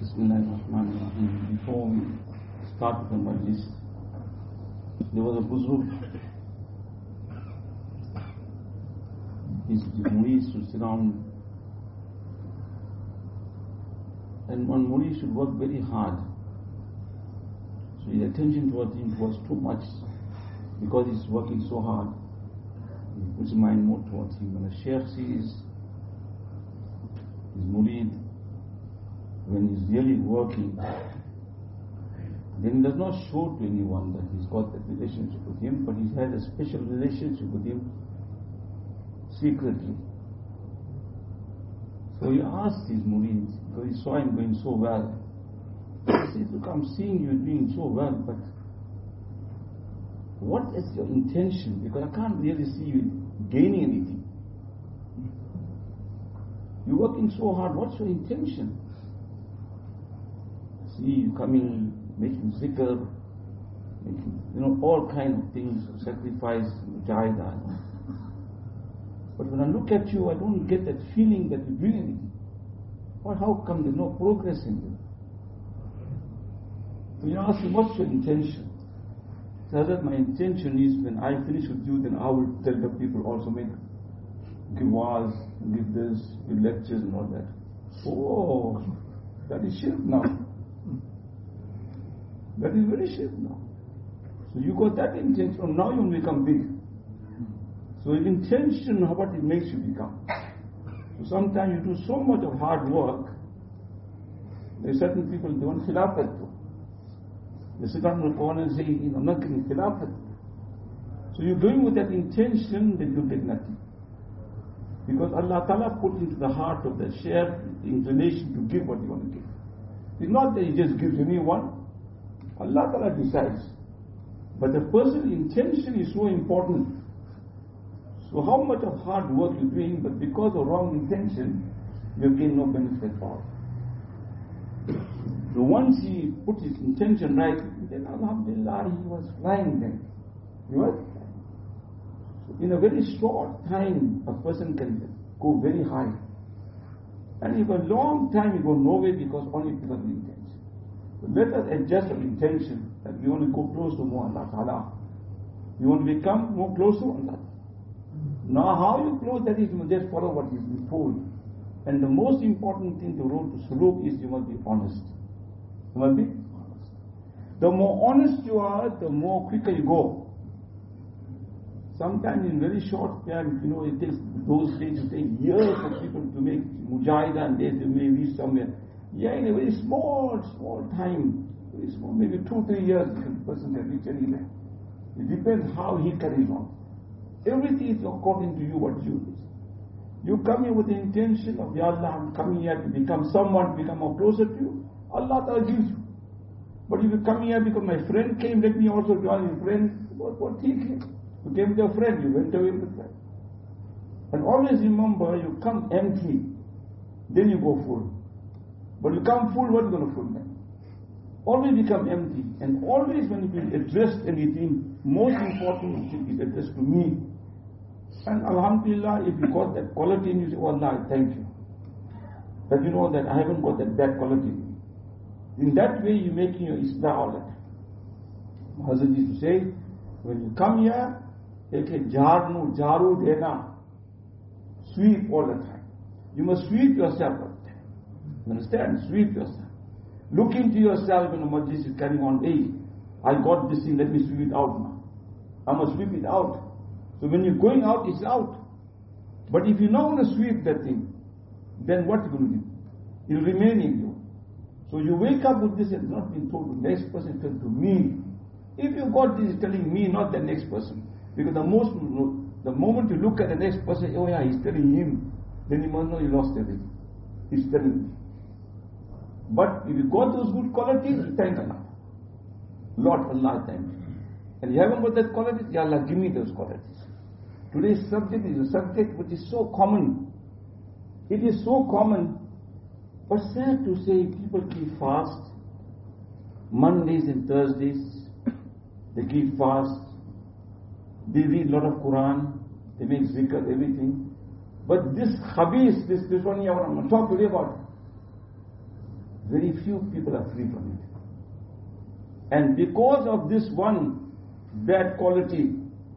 Bismillahirrahmanirrahim. Before we start the majlis, there was a buzurg. His murid should sit down, and one murid should work very hard. So his attention towards him was too much, because he's working so hard. He puts his mind more towards him. When the Shaykh sees his murid, when he's really working, then he does not show to anyone that he's got that relationship with him, but he has a special relationship with him secretly. So he asked his murid, because he saw him going so well. He said, look, I'm seeing you doing so well, but what is your intention? Because I can't really see you gaining anything. You're working so hard, what's your intention? See you coming, making zikr, making, all kind of things, sacrifice, mujahida. But when I look at you, I don't get that feeling that you're doing anything. Or how come there's no progress in you? So you ask him, what's your intention? So Hazrat, my intention is when I finish with you, then I will tell the people also give wa'az, give this, give lectures and all that. Oh, that is shirk now. That is very shirk now. So you got that intention, now you will become big. So intention, what it makes you become. So sometimes you do so much of hard work, there are certain people, they want khilafat too. They sit down in the corner and say, I'm not getting khilafat. So you're going with that intention that you get nothing. Because Allah Ta'ala put into the heart of the shaykh the inclination to give what you want to give. It's not that He just gives anyone. Allah Ta'ala decides. But the person's intention is so important. So how much of hard work you're doing, but because of wrong intention, you gain no benefit at all. So once he put his intention right, then Alhamdulillah, he was flying then. He was flying. So in a very short time, a person can go very high. And if a long time, you go nowhere because only because of the intention. So let us adjust our intention that we want to go close to more Allah Ta'ala. We want to become more close to Allah. Now how you close, that is, you must just follow what is been told. And the most important thing to road to suluk is you must be honest. You must be honest. The more honest you are, the more quicker you go. Sometimes in very short time, it takes those days, it takes years for people to make mujahida and they may reach somewhere. Yeah, in a very small time, very small, maybe 2-3 years, the person can reach anywhere. It depends how he carries on. Everything is according to you what you do. You come here with the intention of, Ya Allah, I'm coming here to become someone, to become more closer to you. Allah Ta'ala gives you. But if you come here because my friend came, let me also join your friend. What he came? You came with a friend, you went away with a friend. And always remember, you come empty, then you go full. But you come full, what are you going to full then? Always become empty. And always when you address anything, most important thing is addressed to me. And Alhamdulillah, if you got that quality in you, say, oh Allah, thank you. But you know that I haven't got that bad quality. In that way, you're making your islah all the time. Hazrat used to say, when you come here, jaru dena, sweep all the time. You must sweep yourself all the time. You understand? Sweep yourself. Look into yourself when the majlis is carrying on. Hey, I got this thing, let me sweep it out now. I must sweep it out. So when you're going out, it's out. But if you not want to sweep that thing, then what are you going to do? It will remain in you. So you wake up with this and not being told to the next person, tell to me. If you got this, telling me, not the next person. Because the moment you look at the next person, oh yeah, he's telling him, then you must know you lost everything. He's telling me. But if you got those good qualities, thank Allah. Lord Allah, thank you. And you haven't got that quality, Ya Allah, give me those qualities. Today's subject is a subject which is so common. It is so common, but sad to say, people keep fast. Mondays and Thursdays, they keep fast. They read a lot of Quran, they make zikr, everything. But this khabis, this one here, I'm going to talk today about. Very few people are free from it. And because of this one bad quality,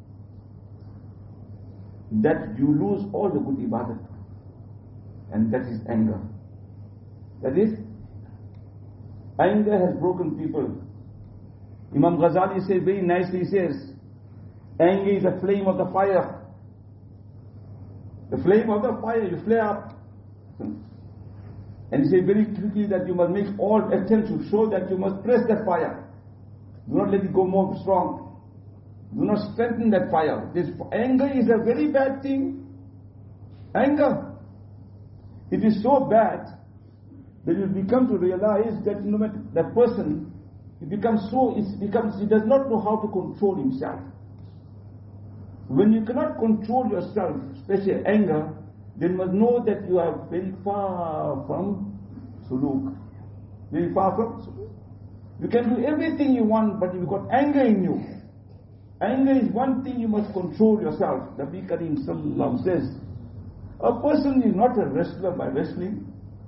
that you lose all the good ibadat. And that is anger. That is, anger has broken people. Imam Ghazali says very nicely, he says, anger is the flame of the fire. The flame of the fire, you flare up. And he says very quickly that you must make all attempts to show that you must press that fire. Do not let it go more strong. Do not strengthen that fire. This anger is a very bad thing. Anger. It is so bad that you become to realize that no matter that person, he does not know how to control himself. When you cannot control yourself, especially anger, then you must know that you are very far from suluk. Very far from suluk. You can do everything you want, but you've got anger in you. Anger is one thing you must control yourself. Nabi Karim Sallallahu says, a person is not a wrestler by wrestling.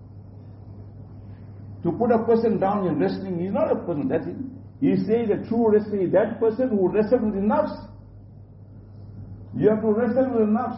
To put a person down in wrestling, he is not a person. That is, he says the true wrestler is that person who wrestles with his nafs. You have to wrestle with the nafs.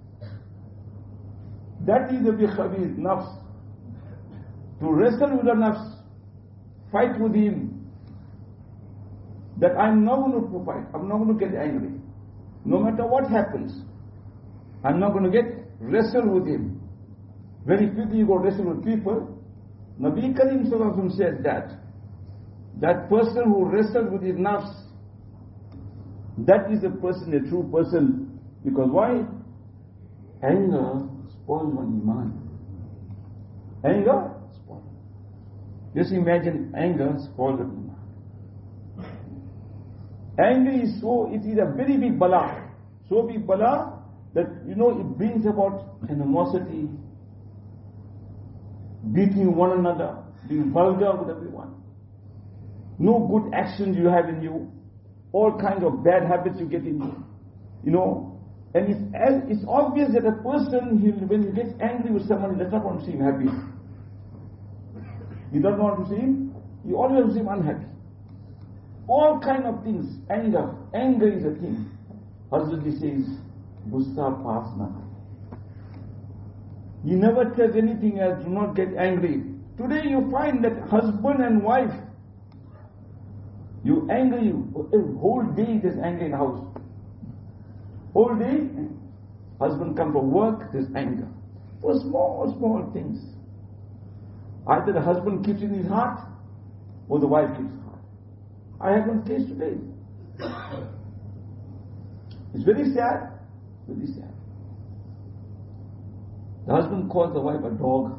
That is the bikhabir, nafs. To wrestle with the nafs, fight with him. That I'm not going to fight, I'm not going to get angry. No matter what happens, I'm not going to wrestle with him. Very quickly you go wrestle with people. Nabi Karim Sallallahu said that person who wrestles with his nafs, that is a person, a true person. Because why? Anger spoils one iman. Anger spoils. Just imagine anger spoils one iman. Anger is it is a very big bala. So big bala that, it brings about animosity, beating one another, being vulgar with everyone. No good actions you have in you. All kinds of bad habits you get in you. And it's obvious that a person, when he gets angry with someone, he does not want to see him happy. He doesn't want to see him, he always wants to see him unhappy. All kind of things. Anger is a thing. Hazrat says, Gussa pass na. He never tells anything else, do not get angry. Today you find that husband and wife, you anger you. A whole day there's anger in the house. Whole day, husband comes from work, there's anger. For small things. Either the husband keeps in his heart, or the wife keeps in his heart. I have one case today. It's very sad. Very sad. The husband calls the wife a dog.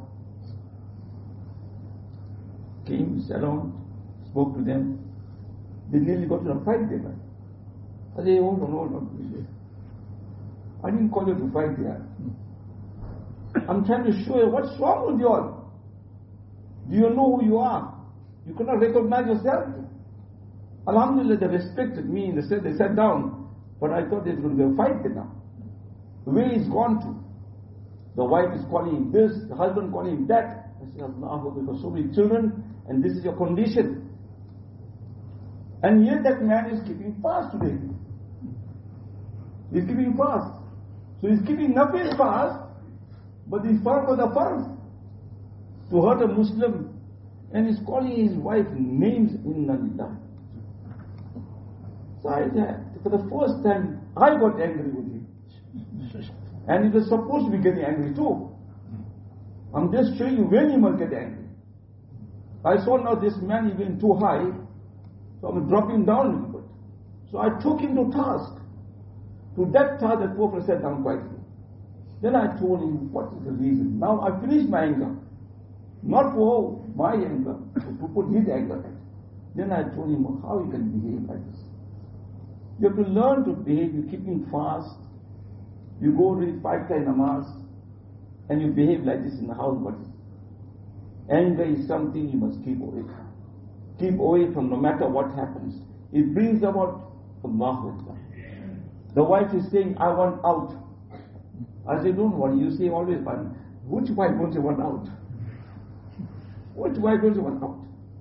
Came, sat down, spoke to them. They nearly got in a fight there. I said, hold on. I didn't call you to fight there. I'm trying to show you what's wrong with you all. Do you know who you are? You cannot recognize yourself. Alhamdulillah, they respected me. They sat down. But I thought there's going to be a fight there now. The way he's gone to. The wife is calling him this, the husband calling him that. I say, Allah, because so many children, and this is your condition. And yet that man is keeping fast today. He's keeping fast. So he's keeping nothing fast, but he's far for the fast. To hurt a Muslim, and he's calling his wife names in Nalillah. So for the first time, I got angry with him. And he was supposed to be getting angry too. I'm just showing you when you must get angry. I saw now this man is going too high, so I'm dropping down a little bit. So I took him to task. To that task, the Prophet sat down quietly. Then I told him, what is the reason? Now I finished my anger. Not for my anger, to put his anger. Then I told him how he can behave like this. You have to learn to behave. You keep him fast. You go read 5 times namaz, and you behave like this in the house. But anger is something you must keep away from. Keep away from no matter what happens. It brings about Allahu Akbar. The wife is saying, I want out. I say, don't worry, you say always one. Which wife wants you want out? Which wife doesn't want out?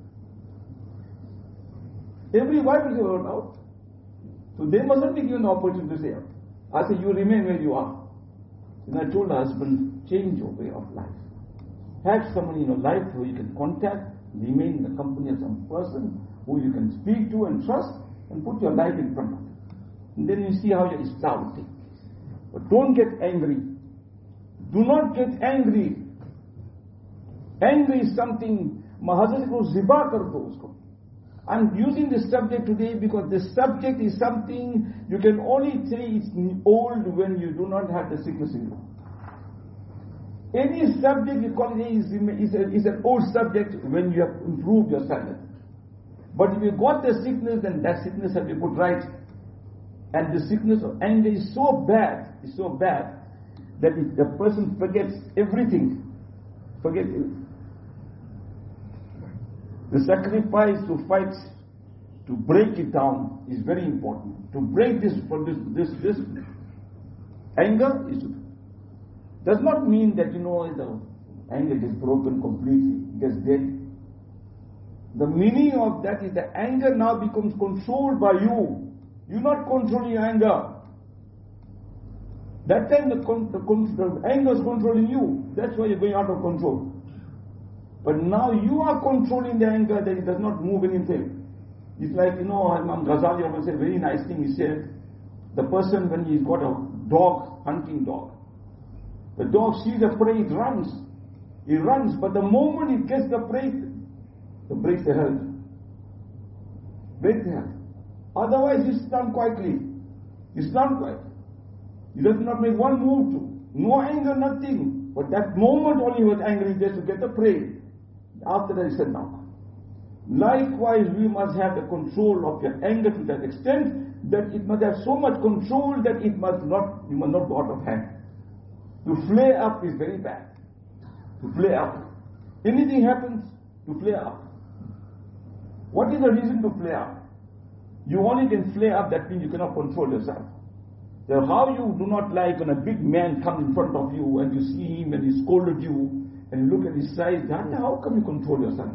Every wife is want out. So they mustn't be given the opportunity to say out. I say, you remain where you are. And I told the husband, change your way of life. Have someone in your life who you can contact, remain in the company of some person who you can speak to and trust, and put your life in front of them. And then you see how your Islam will take. But don't get angry. Do not get angry. Angry is something, Mahazat ko ziba kar do usko. I'm using this subject today because this subject is something you can only say it's old when you do not have the sickness in you. Any subject you call it is an old subject when you have improved your standard. But if you got the sickness, then that sickness has to be put right. And the sickness of anger is so bad, that if the person forgets everything, the sacrifice to fight, to break it down is very important. To break this anger does not mean that, the anger gets broken completely, gets dead. The meaning of that is the anger now becomes controlled by you. You're not controlling your anger. That time the anger is controlling you. That's why you're going out of control. But now you are controlling the anger that it does not move anything. It's like, Imam Ghazali always said a very nice thing. He said, the person when he's got a dog, hunting dog, the dog sees a prey, it runs. It runs, but the moment it gets the prey, it breaks the health. Breaks the health. Otherwise, he stands quietly. He stands quiet. He does not make one move to. No anger, nothing. But that moment only he was angry just to get the prey. After that he said, now. Likewise, we must have the control of your anger to that extent that it must have so much control that you must not go out of hand. To flare up is very bad. To flare up. Anything happens, to flare up. What is the reason to flare up? You only can flare up, that means you cannot control yourself. So how you do not like when a big man comes in front of you and you see him and he scolded you and you look at his size, how come you control yourself?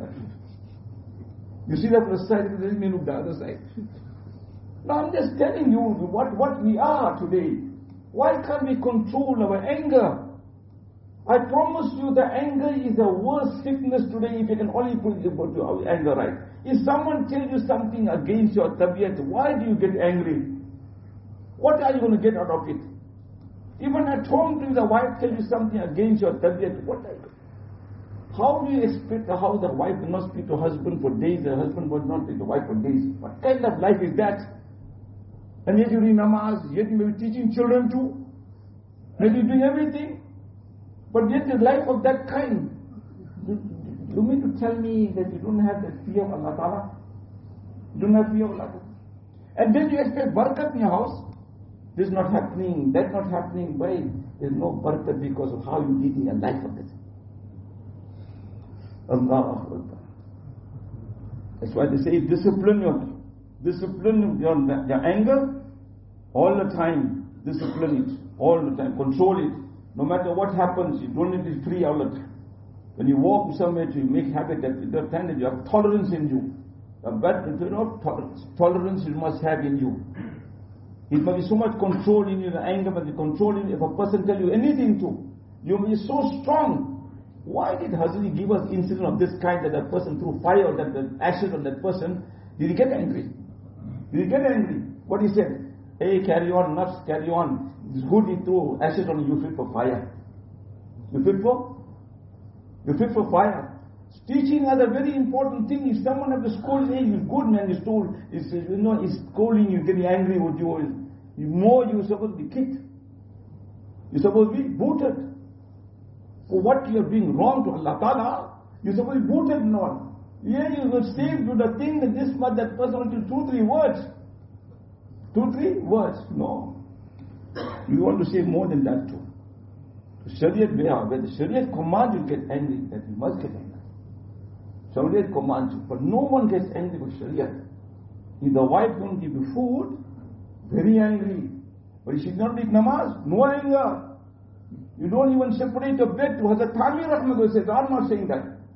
You see that from the side, and then you look the other side. Now I'm just telling you what we are today. Why can't we control our anger? I promise you the anger is the worst sickness today if you can only put your anger right. If someone tells you something against your tabiat, why do you get angry? What are you going to get out of it? Even at home, if the wife tells you something against your tabiat, what are you? How do you expect how the wife will not speak to husband for days, the husband will not speak to the wife for days? What kind of life is that? And yet you read namaz, yet you may be teaching children too, maybe you're doing everything, but yet the life of that kind. You mean to tell me that you don't have the fear of Allah Ta'ala? You don't have fear of Allah. And then you expect barakat in your house. This is not happening, that's not happening. Why? There's no barakat because of how you're leading a life of this. Allah. That's why they say discipline your anger all the time. Discipline it all the time. Control it. No matter what happens, you don't need to be free all the time. When you walk somewhere, you make habit that you have tolerance in you. Tolerance you must have in you. It must be so much control in you, the anger must be controlling. If a person tells you anything to, you must be so strong. Why did Hazrat give us incident of this kind that a person threw fire, that the ashes on that person? Did he get angry? Did he get angry? What he said? Hey, carry on, nuts, carry on. It's good he threw ashes on you, fit for fire. You fit for fire. Teaching is a very important thing. If someone has to scold, hey, you're good man, he's scolding you, getting angry with you. More you're supposed to be kicked. You're supposed to be booted. For what you're doing wrong to Allah Ta'ala, you're supposed to be booted now. Yeah, you will say to the thing that this much, that person until 2-3 words. 2-3 words. No. You want to say more than that too. Shariat, where the Shariat commands you get angry, that you must get angry. Shariat commands you, but no one gets angry with Shariat. If the wife don't give you food, very angry. But if she not make namaz, no anger. You don't even separate your bed to Hazrat Thani Rahmatullah says, I'm not saying that.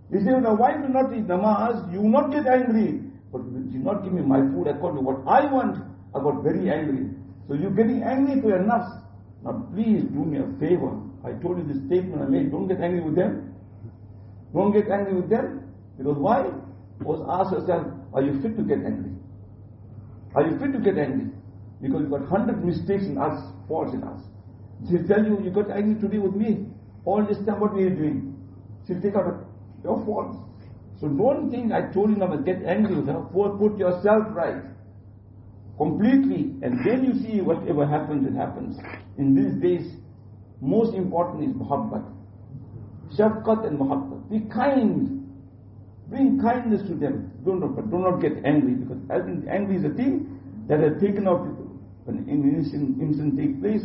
He said, when a wife will not eat namaz, you will not get angry. But when she not give me my food according to what I want, I got very angry. So you're getting angry to your nafs. Now please do me a favor. I told you this statement I made. Don't get angry with them. Don't get angry with them. Because why? Because ask yourself, are you fit to get angry? Are you fit to get angry? Because you've got 100 mistakes in us, faults in us. She'll tell you, you got angry today with me. All this time, what were you doing? She'll take out your faults. So don't think I told you not to get angry with her. Put yourself right. Completely. And then you see whatever happens, it happens. In these days, most important is muhabbat. Shafqat and muhabbat. Be kind. Bring kindness to them. Do not get angry, because I think angry is a thing that has taken out people. When an incident takes place,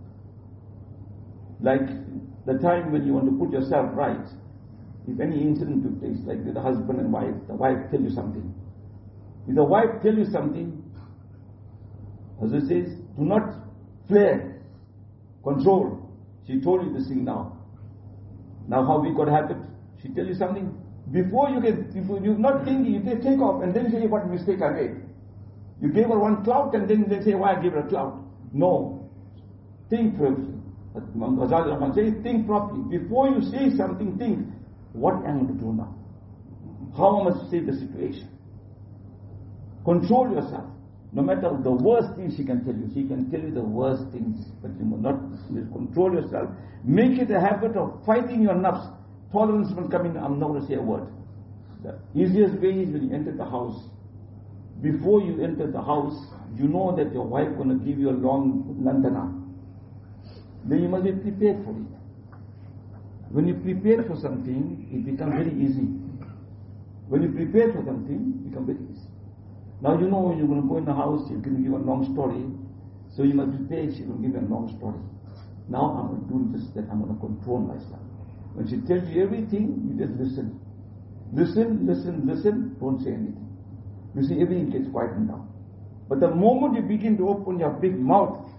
like the time when you want to put yourself right, if any incident took place, like with the husband and wife, the wife tell you something. If the wife tell you something, as it says, do not flare, control. She told you this thing now. Now how we got habit? She tell you something. Before you're not thinking, you take off and then say what mistake I made. You gave her one clout and then they say why I gave her a clout. No. Think properly. Imam Ghazali says, think properly. Before you say something, think, what am I going to do now? How am I to save the situation? Control yourself. No matter the worst things she can tell you. She can tell you the worst things, but you must not control yourself. Make it a habit of fighting your nafs. Tolerance will come in, I'm not going to say a word. The easiest way is when you enter the house. Before you enter the house, you know that your wife is going to give you a long lantana. Then you must be prepared for it. When you prepare for something, it becomes very easy. When you prepare for something, it becomes very easy. Now you know when you're going to go in the house, you're going to give a long story. So you must prepare, she's going to give you a long story. Now I'm going to do this, that I'm going to control myself. When she tells you everything, you just listen. Listen, don't say anything. You see, everything gets quietened down. But the moment you begin to open your big mouth,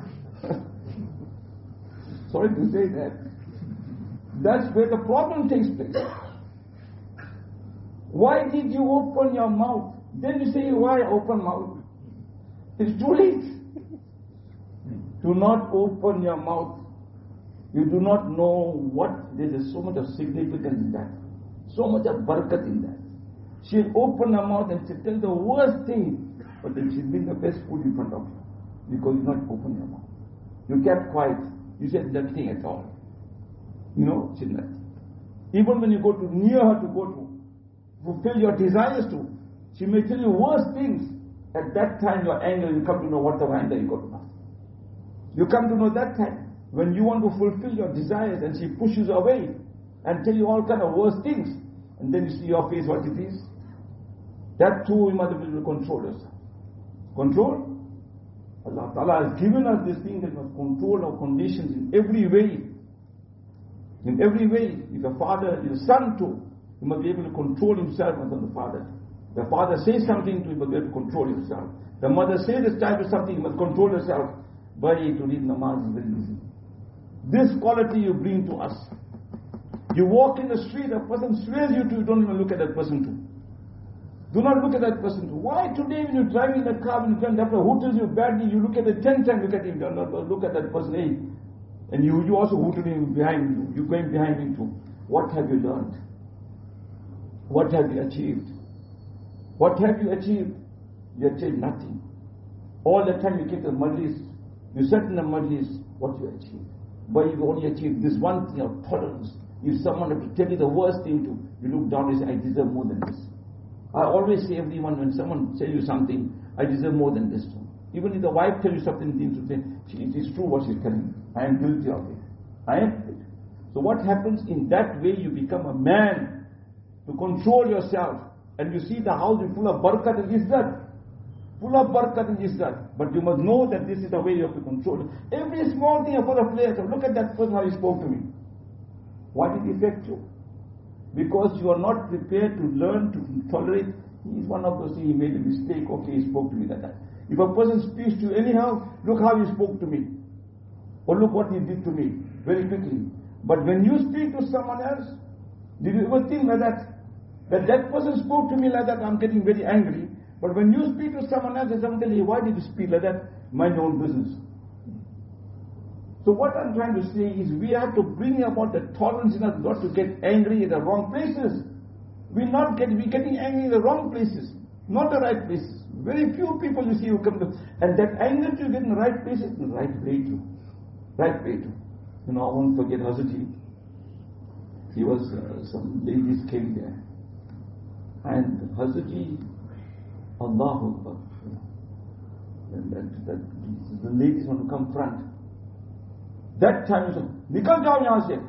sorry to say that, that's where the problem takes place. Why did you open your mouth? Then you say, why open mouth? It's too late. Do not open your mouth. You do not know what, there is so much of significance in that. So much of barakat in that. She'll open her mouth and she'll tell the worst thing, but then she'll bring the best food in front of you. Because you not open your mouth. You kept quiet. You said nothing at all. You know, she said nothing. Even when you go to near her to go to fulfill your desires to, she may tell you worse things. At that time your anger, you come to know what the anger you got to know. You come to know that time. When you want to fulfill your desires and she pushes away and tell you all kind of worse things, and then you see your face what it is. That too you must be able to control yourself. Control? Allah Ta'ala has given us this thing that must control our conditions in every way. In every way. If a father is a son too, he must be able to control himself as the father. The father says something to him, he must be able to control himself. The mother says this child something, he must control herself. But to read namaz is very easy. This quality you bring to us. You walk in the street, a person swears you to, you don't even look at that person too. Do not look at that person too. Why today when you're driving in the car, when you turn after who tells you badly, you look at it 10 times, look at him, don't look at that person, hey. And you also hooted him behind you. You're going behind him too. What have you learned? What have you achieved? What have you achieved? You achieved nothing. All the time you keep the majlis, you sat in the majlis, what you achieved? But you only achieved this one thing of tolerance. If someone had to tell you the worst thing to, you look down and say, I deserve more than this. I always say everyone, when someone tells you something, I deserve more than this too. Even if the wife tells you something, to say, it is true what she's telling me. I am guilty of it. I am guilty. So what happens in that way, you become a man to control yourself. And you see the house is full of barakat and izzat. Full of barakat and izzat. But you must know that this is the way you have to control it. Every small thing for a place. Look at that person how he spoke to me. Why did he affect you? Because you are not prepared to learn to tolerate. He is one of those things, he made a mistake, okay, he spoke to me that time. If a person speaks to you anyhow, look how he spoke to me. Or look what he did to me, very quickly. But when you speak to someone else, Did you ever think like that? That person spoke to me like that, I'm getting very angry. But when you speak to someone else, someone tell you, why did you speak like that? Mind your own business. So what I'm trying to say is we have to bring about the tolerance in us not to get angry in the wrong places. We're getting angry in the wrong places, not the right places. Very few people you see who come to, and that anger to get in the right places, the right way to. Right way to. I won't forget Hazratji. He was, some ladies came there. And Hazratji, Allahu Akbar. The ladies want to come front. That time he said, Nikal jao yahan se.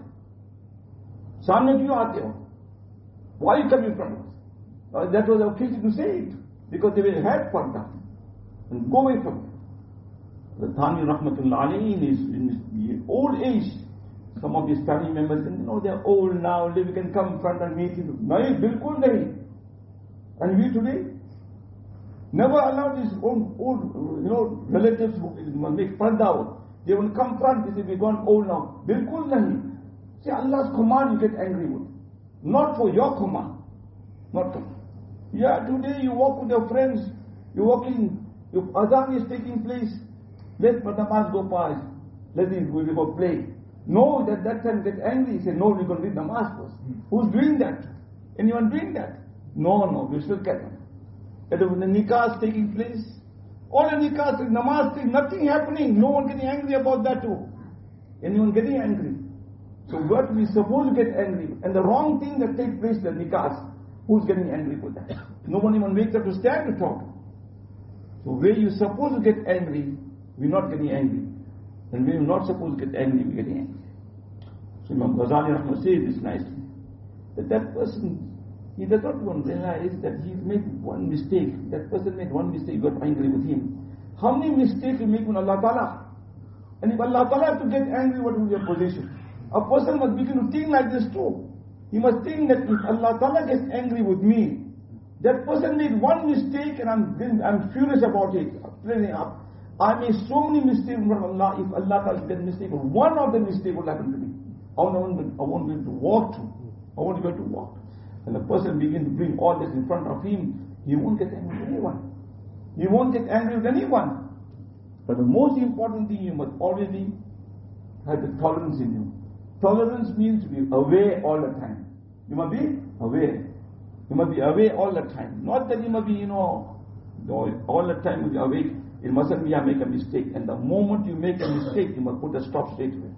Samne kyun aate ho? Why you come in front of us? That was the occasion to say it. Because they had parda. And go away from it. The Thani Rahmatullah Ali in his old age, some of his family members, they're old now, they can come in front and meet him. Nahi, bilkul nahi. And we today never allowed his own old, relatives who make parda out. They will come front, they say, we're gone old now. Bilkul nahi. See, Allah's command you get angry with. Not for your command. Not for. Yeah, today you walk with your friends, you're walking, your azan is taking place. Let namaz go past. Let it go play. No, at that time get angry. He said, no, we're going to read namaz first. Who's doing that? Anyone doing that? No, we still carry on. When the nikah is taking place, all the nikah, namaz, nothing happening. No one getting angry about that too. Anyone getting angry? So what we supposed to get angry, and the wrong thing that takes place in the nikahs, who's getting angry for that? No one even wakes up to stand to talk. So where you're supposed to get angry, we're not getting angry. And where you're not supposed to get angry, we're getting angry. So Imam Ghazali Rahmah says this nicely, that person, he does not even realize that he made one mistake. That person made one mistake, got angry with him. How many mistakes you make with Allah Ta'ala? And if Allah Ta'ala has to get angry, what will be your position? A person must begin to think like this too. He must think that if Allah Ta'ala gets angry with me, that person made one mistake and I'm furious about it. I made so many mistakes from Allah. If Allah Ta'ala gets mistake, one of the mistake will happen to me. I won't be able to walk through. I won't be able to walk. And the person begins to bring all this in front of him, he won't get angry with anyone. He won't get angry with anyone. But the most important thing, you must already have the tolerance in you. Tolerance means to be aware all the time. You must be aware. You must be aware all the time. Not that you must be, all the time you be awake. It mustn't be I make a mistake. And the moment you make a mistake, you must put a stop straight away.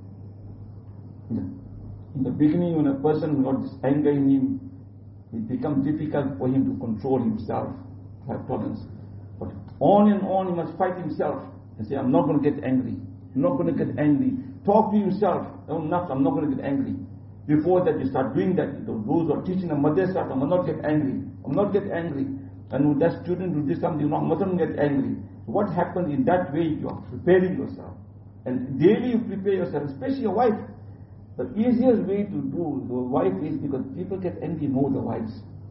In the beginning, when a person got this anger in him, it becomes difficult for him to control himself, to have tolerance. But on and on, he must fight himself and say, I'm not going to get angry. I'm not going to get angry. Talk to yourself. I'm not going to get angry. Before that, you start doing that. Those who are teaching a madrasa, I must not get angry. I must not get angry. And with that student who did something wrong, mustn't get angry. So what happens in that way, you are preparing yourself. And daily you prepare yourself, especially your wife. The easiest way to do the wife is because people get angry more the wives.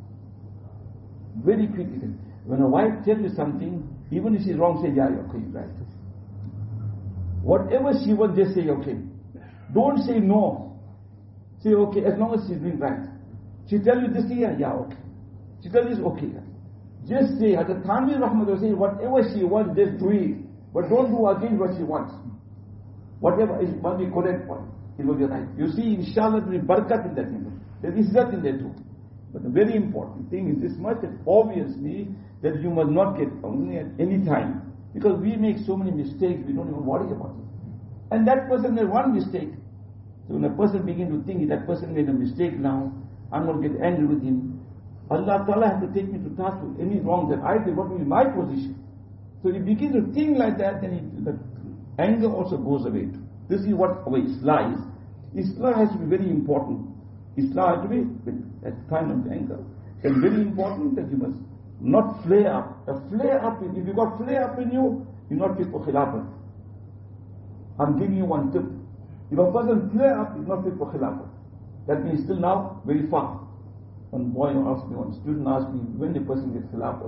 Very quickly. When a wife tells you something, even if she's wrong, say, yeah, okay, right. Whatever she wants, just say, okay. Don't say no. Say, okay, as long as she's doing right. She tells you this here, yeah, okay. She tells you, okay. Just say, Hazrat Thanvi Rahmatullah say, whatever she wants, just do it. But don't do against what she wants. Whatever is must be correct for it will be right. You see, inshallah, there will be barakat in that thing. There is that in there too. But the very important thing is this much, that obviously, that you must not get angry at any time. Because we make so many mistakes, we don't even worry about it. And that person made one mistake. So when a person begins to think, that person made a mistake now, I'm going to get angry with him. Allah Ta'ala has to take me to task with any wrong that I did, what will be my position? So he begins to think like that, then the anger also goes away. This is what our Islah is. Islah has to be very important. Islah has to be at time of anger. It's very important that you must not flare up. A flare up, if you got flare up in you, you're not fit for Khilafat. I'm giving you one tip. If a person flare up, he's not fit for Khilafat. That means still now very far. One boy asked me, one student asked me, when the person gets Khilafat?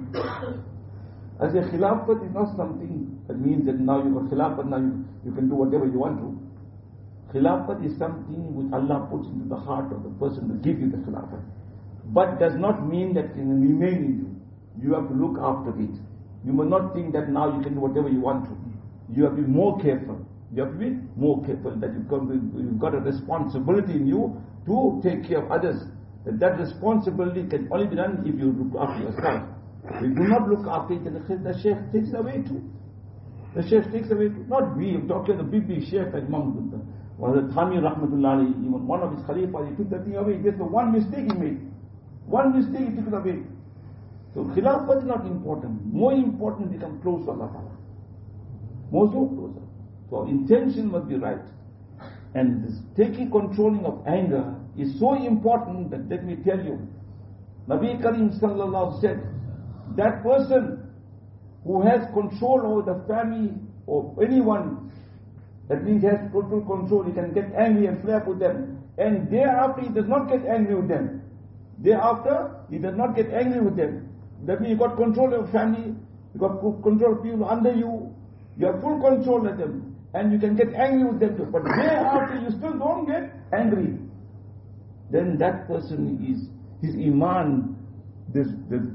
I say, Khilafat is not something that means that now you got Khilafat, now you can do whatever you want to. Khilafat is something which Allah puts into the heart of the person to give you the Khilafat. But does not mean that it can remain in you. You have to look after it. You must not think that now you can do whatever you want to. You have to be more careful. You have to be more careful that you've got a responsibility in you to take care of others. That responsibility can only be done if you look after yourself. If you do not look after it, then the Shaykh takes it away too. The Shaykh takes away too. Not we, I'm talking the big Shaykh like Imam Thami Rahmatullah, even one of his Khalifas, he took the thing away. Just the one mistake he made. One mistake he took it away. So Khilafat is not important. More important, become close to Allah Ta'ala. More so closer. So intention must be right. And this controlling of anger is so important that let me tell you, Nabi Karim Sallallahu said, that person who has control over the family or anyone, that means he has total control, he can get angry and flare with them, and thereafter he does not get angry with them. Thereafter he does not get angry with them. That means you got control of family, you got control of people under you, you have full control of them, and you can get angry with them too. But thereafter you still don't get angry. Then that person his iman, his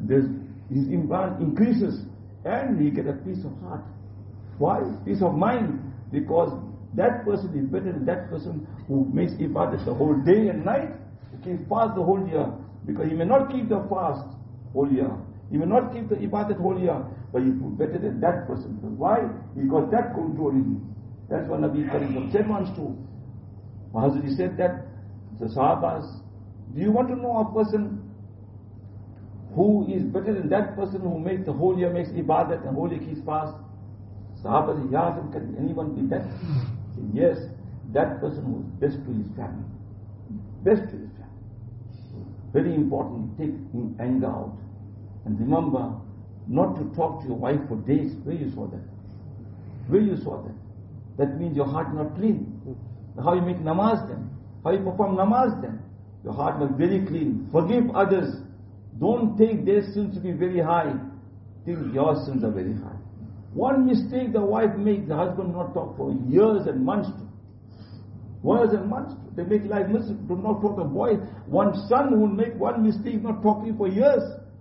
iman increases, and he gets a peace of heart. Why? Peace of mind. Because that person is better than that person who makes ibadah the whole day and night, he can fast the whole year. Because he may not keep the fast whole year. He may not keep the ibadah whole year, but he's better than that person. Why? He got that control in him. That's what Nabi Karim said once too. Hazrat said that the Sahabas, do you want to know a person who is better than that person who makes the whole year, makes ibadat and whole year keeps fast? Sahaba said, Ya, can anyone be that? Said, yes, that person who is best to his family. Best to his family. Very important, take anger out. And remember, not to talk to your wife for days. Where you saw that? Where you saw that? That means your heart not clean. How you make namaz then? How you perform namaz then? Your heart must be very clean. Forgive others. Don't take their sins to be very high. Think your sins are very high. One mistake the wife makes, the husband will not talk for years and months. Years and months. They make life miserable. Do not talk to boys. One son will make one mistake, not talk to you for years.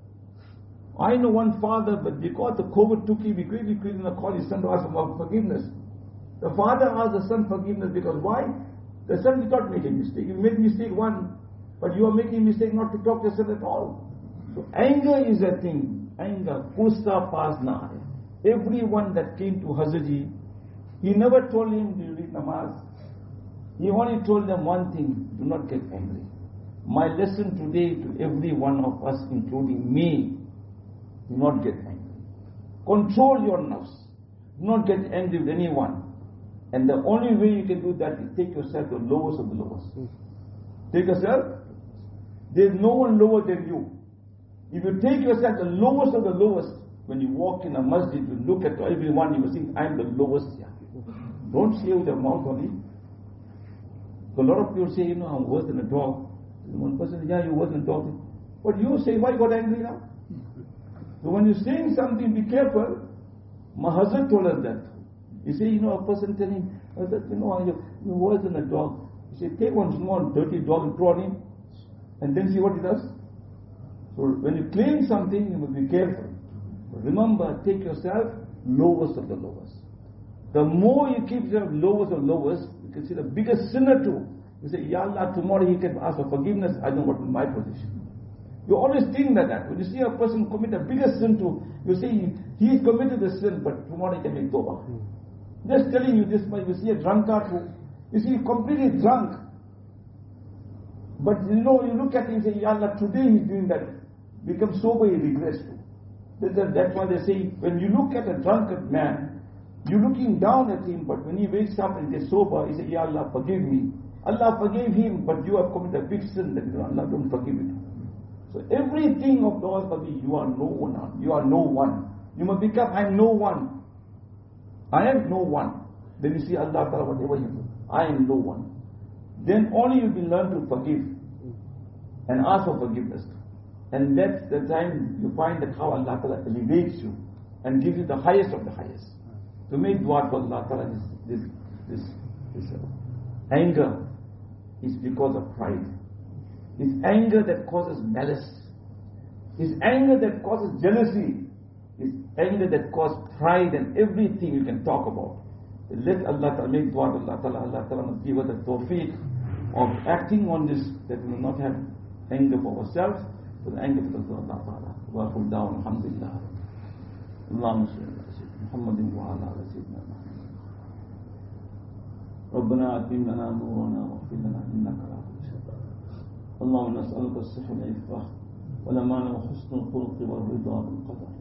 I know one father, but because the COVID took him, he quickly called his son to ask him about forgiveness. The father asked the son forgiveness because why? The son did not make a mistake. He made mistake one, but you are making a mistake not to talk to your son at all. So anger is a thing. Anger. Gussa pasna. Everyone that came to Hazratji, he never told him to read namaz. He only told them one thing: do not get angry. My lesson today to every one of us, including me, do not get angry. Control your nafs. Do not get angry with anyone. And the only way you can do that is take yourself to the lowest of the lowest. Take yourself. There is no one lower than you. If you take yourself the lowest of the lowest, when you walk in a masjid, you look at everyone, you will think, I am the lowest here. Don't say with your mouth only. So a lot of people say, I'm worse than a dog. One person says, yeah, you're worse than a dog. But you say, why you got angry now? So when you're saying something, be careful. Mahazat told us that. You say, a person telling him, you're worse than a dog. You say, take one small dirty dog and throw on him, and then see what he does. So when you claim something, you must be careful. But remember, take yourself lowest of the lowest. The more you keep yourself lowest of lowest, you can see the biggest sinner too. You say, Ya Allah, tomorrow he can ask for forgiveness. I know what is my position. You always think that. When you see a person commit the biggest sin too, you say, he committed the sin, but tomorrow he can make tawbah. Just telling you this much. You see a drunkard who, you see completely drunk. But you look at him and say, Ya Allah, today he's doing that. Become sober, he regrets too. That's why they say, when you look at a drunkard man, you're looking down at him, but when he wakes up and gets sober, he says, Ya Allah, forgive me. Allah forgave him, but you have committed a big sin, that Allah don't forgive it. So everything of yours must be, you are no one. You are no one. You must become, I am no one. I am no one. Then you see Allah, whatever you do, I am no one. Then only you will learn to forgive and ask for forgiveness. And that's the time you find that how Allah Ta'ala elevates you and gives you the highest of the highest. To make dua to Allah Ta'ala, this anger is because of pride. It's anger that causes malice. It's anger that causes jealousy. It's anger that causes pride and everything you can talk about. Let Allah Ta'ala make dua to Allah Ta'ala must give us the tawfiq of acting on this, that we will not have anger for ourselves, but anger for Allah Ta'ala. Wa qul down, alhamdulillah. Allahumma salli ala sayyidina Muhammadin wa ala sayyidina Muhammad. ربنا أتم لنا نورنا واغفر لنا إنك على كل شيء قدير. اللهم نسألك الصحة والعفة والأمان وحسن الخلق والرضا بالقدر.